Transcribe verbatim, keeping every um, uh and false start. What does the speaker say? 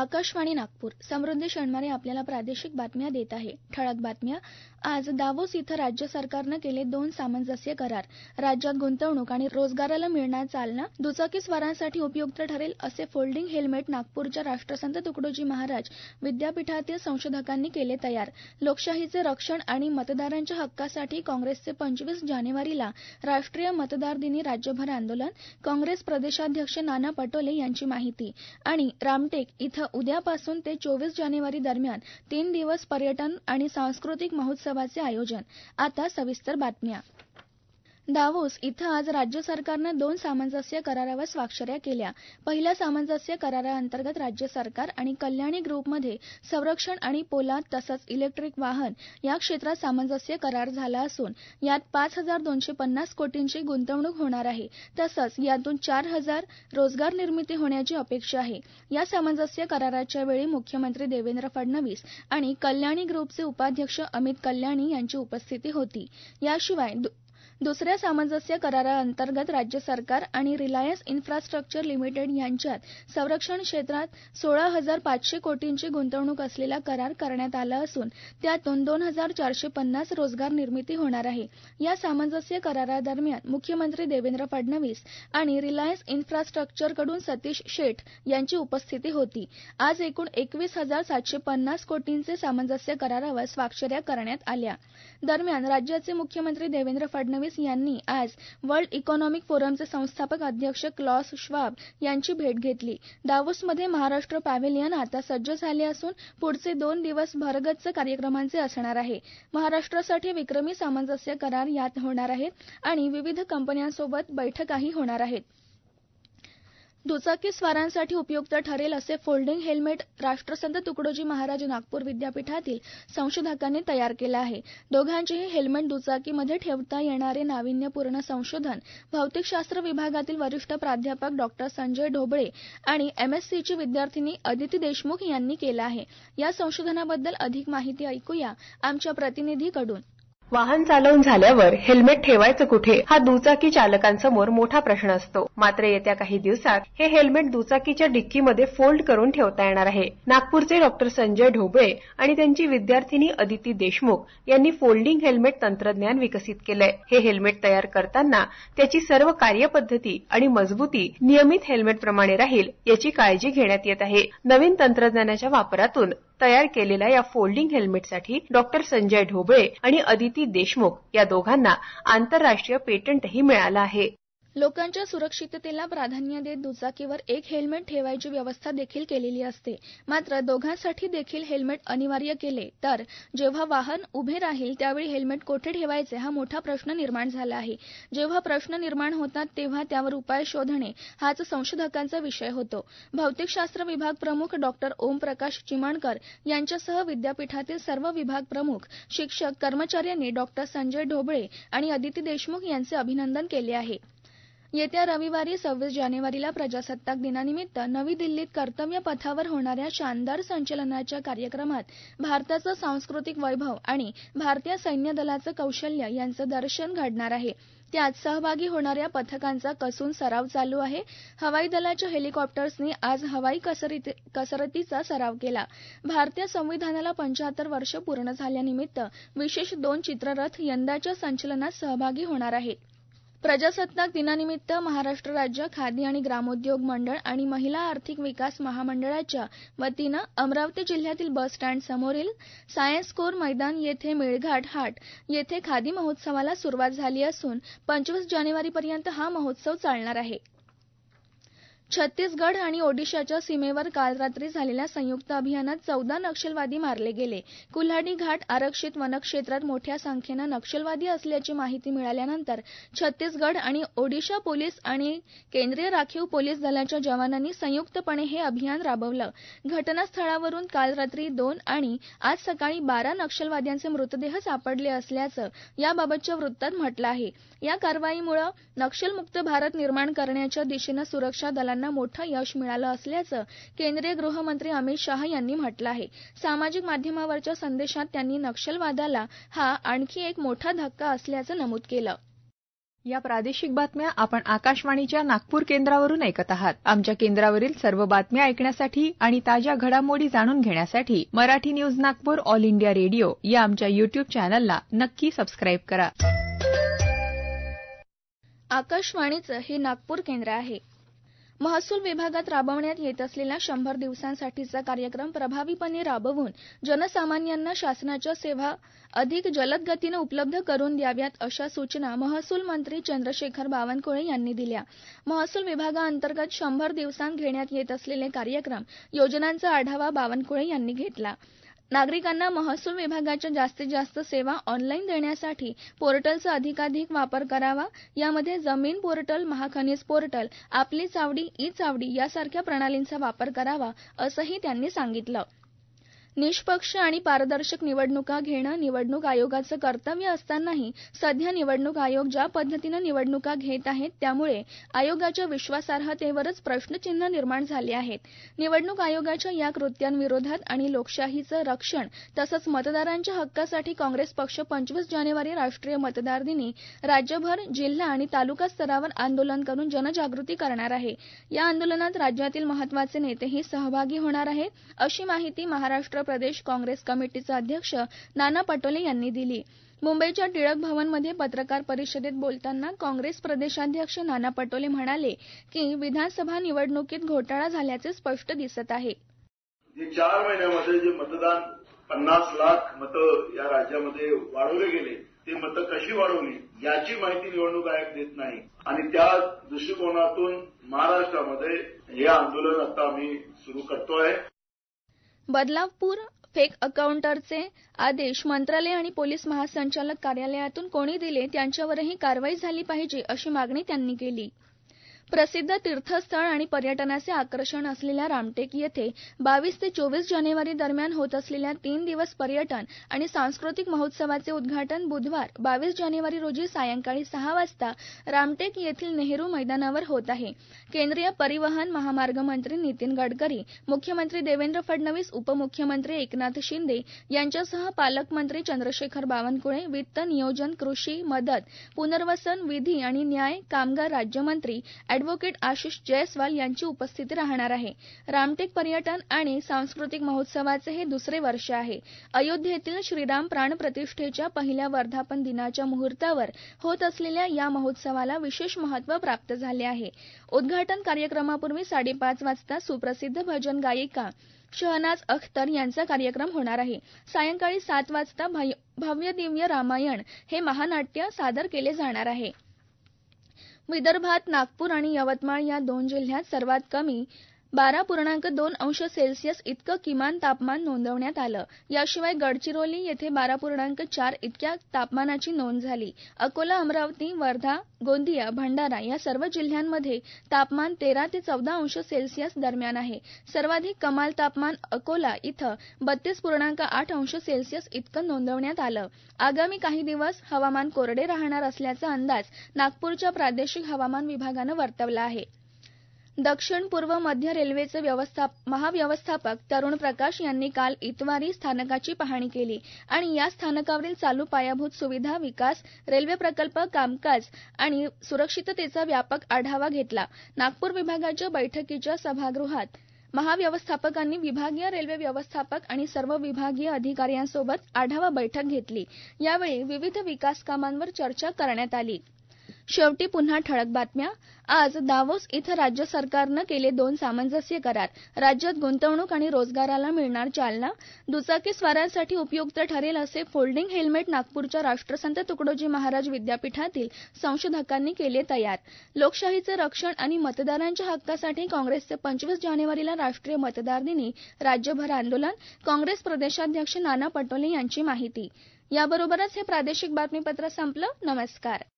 आकाशवाणी नागपूर. समृद्धी शनिवारी आपल्याला प्रादेशिक बातम्या देत आहे. ठळक बातम्या. आज दावोस इथं राज्य सरकारनं केले दोन सामंजस्य करार. राज्यात गुंतवणूक आणि रोजगाराला मिळणार चालना. दुचाकीस्वारांसाठी उपयुक्त ठरेल असे फोल्डिंग हेल्मेट नागपूरच्या राष्ट्रसंत तुकडोजी महाराज विद्यापीठातील संशोधकांनी केले तयार. लोकशाहीचे रक्षण आणि मतदारांच्या हक्कासाठी काँग्रेसचे पंचवीस जानेवारीला राष्ट्रीय मतदार दिनी राज्यभर आंदोलन. काँग्रेस प्रदेशाध्यक्ष नाना पटोले यांची माहिती. आणि रामटेक इथं उद्यापासून ते चोवीस जानेवारी दरम्यान तीन दिवस पर्यटन आणि सांस्कृतिक महोत्सवाचे आयोजन. आता सविस्तर बातम्या. दावोस इथं आज राज्य सरकारनं दोन सामंजस्य करारावर स्वाक्षऱ्या केल्या. पहिल्या सामंजस्य कराराअंतर्गत राज्य सरकार आणि कल्याणी ग्रुपमध्ये संरक्षण आणि पोलाद तसंच इलेक्ट्रिक वाहन या क्षेत्रात सामंजस्य करार झाला असून यात पाच हजार दोनशे पन्नास कोटींची गुंतवणूक होणार आहे. तसंच यातून चार हजार रोजगार निर्मिती होण्याची अपेक्षा आहे. या सामंजस्य कराराच्या वेळी मुख्यमंत्री देवेंद्र फडणवीस आणि कल्याणी ग्रुपचे उपाध्यक्ष अमित कल्याणी यांची उपस्थिती होती. याशिवाय दुसऱ्या सामंजस्य कराराअंतर्गत राज्य सरकार आणि रिलायन्स इन्फ्रास्ट्रक्चर लिमिटेड यांच्यात संरक्षण क्षेत्रात सोळा हजार पाचशे कोटींची गुंतवणूक असलेला करार करण्यात आला असून त्यातून दोन हजार चारशे पन्नास रोजगार निर्मिती होणार आहे. या सामंजस्य करारादरम्यान मुख्यमंत्री देवेंद्र फडणवीस आणि रिलायन्स इन्फ्रास्ट्रक्चरकडून सतीश शेठ यांची उपस्थिती होती. आज एकूण एकवीस हजार सातशे पन्नास कोटींचे सामंजस्य करारावर स्वाक्षऱ्या करण्यात आल्या. दरम्यान राज्याचे मुख्यमंत्री देवेंद्र फडणवीस यांनी आज वर्ल्ड इकॉनॉमिक फोरमचे संस्थापक अध्यक्ष क्लॉस श्वाब यांची भेट घेतली. दावोसमध्ये महाराष्ट्र पॅव्हेलियन आता सज्ज झाले असून पुढचे दोन दिवस भरगच्च कार्यक्रमांचे असणार आहे. महाराष्ट्रासाठी विक्रमी सामंजस्य करार यात होणार आहेत आणि विविध कंपन्यांसोबत बैठकाही होणार आहेत. दुचाकीस्वारांसाठी उपयुक्त ठरेल असे फोल्डिंग हेल्मेट राष्ट्रसंत तुकडोजी महाराज नागपूर विद्यापीठातील संशोधकांनी तयार केलं आहे. दोघांचेही हेल्मेट दुचाकीमध्ये ठेवता येणारे नाविन्यपूर्ण संशोधन भौतिकशास्त्र विभागातील वरिष्ठ प्राध्यापक डॉक्टर संजय ढोबळे आणि एमएससीची विद्यार्थिनी अदिती देशमुख यांनी केलं आहे. या संशोधनाबद्दल अधिक माहिती ऐकूया आमच्या प्रतिनिधीकडून. वाहन चालवून झाल्यावर हेल्मेट ठेवायचं कुठे हा दुचाकी चालकांसमोर मोठा प्रश्न असतो. मात्र येत्या काही दिवसात हे हेल्मेट दुचाकीच्या डिक्कीमध्ये फोल्ड करून ठेवता येणार आहे. नागपूरचे डॉक्टर संजय ढोबळे आणि त्यांची विद्यार्थिनी अदिती देशमुख यांनी फोल्डिंग हेल्मेट तंत्रज्ञान विकसित केलंय. हे हेल्मेट तयार करताना त्याची सर्व कार्यपद्धती आणि मजबूती नियमित हेल्मेटप्रमाणे राहील याची काळजी घेण्यात येत आहे. नवीन तंत्रज्ञानाच्या वापरातून तयार केलेल्या या फोल्डिंग हेल्मेटसाठी डॉक्टर संजय ढोबळे आणि अदिती देशमुख या दोघांना आंतरराष्ट्रीय पेटंटही मिळालं आहे. लोकांच्या सुरक्षिततेला प्राधान्य देत दुचाकीवर एक हेल्मेट ठेवायची व्यवस्था देखील केलेली असते. मात्र दोघांसाठी देखील हेल्मेट अनिवार्य केले तर जेव्हा वाहन उभे राहील त्यावेळी हेल्मेट कोठे ठेवायचे हा मोठा प्रश्न निर्माण झाला आहे. जेव्हा प्रश्न निर्माण होतात तेव्हा त्यावर उपाय शोधणे हाच संशोधकांचा विषय होतो. भौतिकशास्त्र विभाग प्रमुख डॉक्टर ओमप्रकाश चिमणकर यांच्यासह विद्यापीठातील सर्व विभाग प्रमुख, शिक्षक, कर्मचाऱ्यांनी डॉक्टर संजय ढोबळे आणि अदिती देशमुख यांचे अभिनंदन केले आहे. येत्या रविवारी सव्वीस जानेवारीला प्रजासत्ताक दिनानिमित्त नवी दिल्लीत कर्तव्य पथावर होणाऱ्या शानदार संचलनाच्या कार्यक्रमात भारताचं सांस्कृतिक वैभव आणि भारतीय सैन्य दलाचं कौशल्य यांचं दर्शन घडणार आहे. त्यात सहभागी होणाऱ्या पथकांचा कसून सराव चालू आहे. हवाई दलाच्या हेलिकॉप्टर्सनी आज हवाई कसरती कसरतीचा सराव केला. भारतीय संविधानाला पंच्याहत्तर वर्ष पूर्ण झाल्यानिमित्त विशेष दोन चित्ररथ यंदाच्या संचलनात सहभागी होणार आहेत. प्रजासत्ताक दिनानिमित्त महाराष्ट्र राज्य खादी आणि ग्रामोद्योग मंडळ आणि महिला आर्थिक विकास महामंडळाच्या वतीनं अमरावती जिल्ह्यातील बस स्टँड समोरील सायन्स कोर मैदान येथे मेळघाट हाट येथे खादी महोत्सवाला सुरुवात झाली असून पंचवीस जानेवारीपर्यंत हा महोत्सव चालणार आहे. छत्तीसगड आणि ओडिशाच्या सीमेवर काल रात्री झालेल्या संयुक्त अभियानात चौदा नक्षलवादी मारले गेले. कुल्हाडी घाट आरक्षित वनक्षेत्रात मोठ्या संख्येनं नक्षलवादी असल्याची माहिती मिळाल्यानंतर छत्तीसगड आणि ओडिशा पोलीस आणि केंद्रीय राखीव पोलीस दलाच्या जवानांनी संयुक्तपणे हे अभियान राबवलं. घटनास्थळावरून काल रात्री दोन आणि आज सकाळी बारा नक्षलवाद्यांचे मृतदेह सापडले असल्याचं याबाबतच्या वृत्तात म्हटलं आहे. या कारवाईमुळे नक्षलमुक्त भारत निर्माण करण्याच्या दिशेनं सुरक्षा दलांना मोठं यश मिळालं असल्याचं केंद्रीय गृहमंत्री अमित शाह यांनी म्हटलं आहे. सामाजिक माध्यमावरच्या संदेशात त्यांनी नक्षलवादाला हा आणखी एक मोठा धक्का असल्याचं नमूद केलं. या प्रादेशिक बातम्या आपण आकाशवाणीच्या नागपूर केंद्रावरून ऐकत आहात. आमच्या केंद्रावरील सर्व बातम्या ऐकण्यासाठी आणि ताज्या घडामोडी जाणून घेण्यासाठी Marathi news Nagpur all India radio या आमच्या यूट्यूब चॅनलला नक्की सबस्क्राईब करा. आकाशवाणीचं हे नागपूर केंद्र आहे. महसूल विभागात राबवण्यात येत असलेला शंभर दिवसांसाठीचा कार्यक्रम प्रभावीपणे राबवून जनसामान्यांना शासनाच्या सेवा अधिक जलद गतीने उपलब्ध करून द्याव्यात अशा सूचना महसूल मंत्री चंद्रशेखर बावनकुळे यांनी दिल्या. महसूल विभागाअंतर्गत शंभर दिवसांत घेण्यात येत असलेले कार्यक्रम योजनांचा आढावा बावनकुळे यांनी घेतला. नागरिकांना महसूल विभागाच्या जास्तीत जास्त सेवा ऑनलाईन देण्यासाठी पोर्टलचा अधिकाधिक वापर करावा. यामध्ये जमीन पोर्टल, महाखनिज पोर्टल, आपली चावडी, ई चावडी यासारख्या प्रणालींचा वापर करावा असंही त्यांनी सांगितलं. निष्पक्ष आणि पारदर्शक निवडणुका घेणं निवडणूक आयोगाचं कर्तव्य असतानाही सध्या निवडणूक आयोग ज्या पद्धतीनं निवडणुका घेत आहेत त्यामुळे आयोगाच्या विश्वासार्हतेवरच प्रश्नचिन्ह निर्माण झाले आहेत. निवडणूक आयोगाच्या या कृत्यांविरोधात आणि लोकशाहीचं रक्षण तसंच मतदारांच्या हक्कासाठी काँग्रेस पक्ष पंचवीस जानेवारी राष्ट्रीय मतदार दिनी राज्यभर, जिल्हा आणि तालुका स्तरावर आंदोलन करून जनजागृती करणार आहे. या आंदोलनात राज्यातील महत्त्वाचे नेतेही सहभागी होणार आहेत, अशी माहिती महाराष्ट्र प्रदेश काँग्रेस कमिटीचे अध्यक्ष नाना पटोले यांनी दिली. मुंबईच्या टिळक भवनमध्ये पत्रकार परिषदेत बोलताना काँग्रेस प्रदेशाध्यक्ष नाना पटोले म्हणाले की विधानसभा निवडणुकीत घोटाळा झाल्याचे स्पष्ट दिसत आहे. चार महिन्यामध्ये जे मतदान पन्नास लाख मतं या राज्यामध्ये वाढवले गेले, ते मतं कशी वाढवली याची माहिती निवडणूक आयोग देत नाही आणि त्या दृष्टिकोनातून महाराष्ट्रामध्ये हे आंदोलन आता आम्ही सुरू करतोय. बदलापूर फेक अकाउंटरचे आदेश मंत्रालय आणि पोलीस महासंचालक कार्यालयातून कोणी दिले त्यांच्यावरही कारवाई झाली पाहिजे अशी मागणी त्यांनी केली. प्रसिद्ध तीर्थस्थळ आणि पर्यटनाचे आकर्षण असलेल्या रामटेक येथे बावीस ते चोवीस जानेवारी दरम्यान होत असलेल्या तीन दिवस पर्यटन आणि सांस्कृतिक महोत्सवाचे उद्घाटन बुधवार बावीस जानेवारी रोजी सायंकाळी सहा वाजता रामटेक येथील नेहरू मैदानावर होत आहे. केंद्रीय परिवहन महामार्ग मंत्री नितीन गडकरी, मुख्यमंत्री देवेंद्र फडणवीस, उपमुख्यमंत्री एकनाथ शिंदे यांच्यासह पालकमंत्री चंद्रशेखर बावनकुळे, वित्त, नियोजन, कृषी, मदत, पुनर्वसन, विधी आणि न्याय, कामगार राज्यमंत्री अॅडव्होकेट आशिष जयस्वाल यांची उपस्थिती राहणार आहे. रामटेक पर्यटन आणि सांस्कृतिक महोत्सवाचे हे दुसरे वर्ष आहे. अयोध्येतील श्रीराम प्राण प्रतिष्ठेच्या पहिल्या वर्धापन दिनाच्या मुहूर्तावर होत असलेल्या या महोत्सवाला विशेष महत्त्व प्राप्त झाले आहे. उद्घाटन कार्यक्रमापूर्वी साडेपाच वाजता सुप्रसिद्ध भजन गायिका शहनाज अख्तर यांचा कार्यक्रम होणार आहे. सायंकाळी सात वाजता भव्य दिव्य रामायण हे महानाट्य सादर केले जाणार आहे. विदर्भात नागपूर आणि यवतमाळ या दोन जिल्ह्यात सर्वात कमी बारा पूर्णांक दोन अंश सेल्सिअस इतकं किमान तापमान नोंदवण्यात आलं. याशिवाय गडचिरोली येथे बारा पूर्णांक चार इतक्या तापमानाची नोंद झाली. अकोला, अमरावती, वर्धा, गोंदिया, भंडारा या सर्व जिल्ह्यांमध्ये तापमान तेरा ते चौदा अंश सेल्सिअस दरम्यान आहे. सर्वाधिक कमाल तापमान अकोला इथं बत्तीस पूर्णांक आठ अंश सेल्सिअस इतकं नोंदवण्यात आलं. आगामी काही दिवस हवामान कोरडे राहणार असल्याचा अंदाज नागपूरच्या प्रादेशिक हवामान विभागानं वर्तवला आहे. दक्षिण पूर्व मध्य रेल्वेचे व्यवस्थाप महाव्यवस्थापक तरुण प्रकाश यांनी काल इतवारी स्थानकाची पाहणी केली आणि या स्थानकावरील चालू पायाभूत सुविधा विकास, रेल्वे प्रकल्प, कामकाज आणि सुरक्षिततेचा व्यापक आढावा घेतला. नागपूर विभागाच्या बैठकीच्या सभागृहात महाव्यवस्थापकांनी विभागीय रेल्वे व्यवस्थापक आणि सर्व विभागीय अधिकाऱ्यांसोबत आढावा बैठक घेतली. यावेळी विविध विकास कामांवर चर्चा करण्यात आली. शेवटी पुन्हा ठळक बातम्या. आज दावोस इथं राज्य सरकारनं केले दोन सामंजस्य करार. राज्यात गुंतवणूक आणि रोजगाराला मिळणार चालना. दुचाकी स्वारांसाठी उपयुक्त ठरेल असे फोल्डिंग हेल्मेट नागपूरच्या राष्ट्रसंत तुकडोजी महाराज विद्यापीठातील संशोधकांनी केले तयार. लोकशाहीचे रक्षण आणि मतदारांच्या हक्कासाठी काँग्रेसचे पंचवीस जानेवारीला राष्ट्रीय मतदार दिनी राज्यभर आंदोलन. काँग्रेस प्रदेशाध्यक्ष नाना पटोले यांची माहिती. याबरोबरच हे प्रादेशिक बातमीपत्र संपलं. नमस्कार.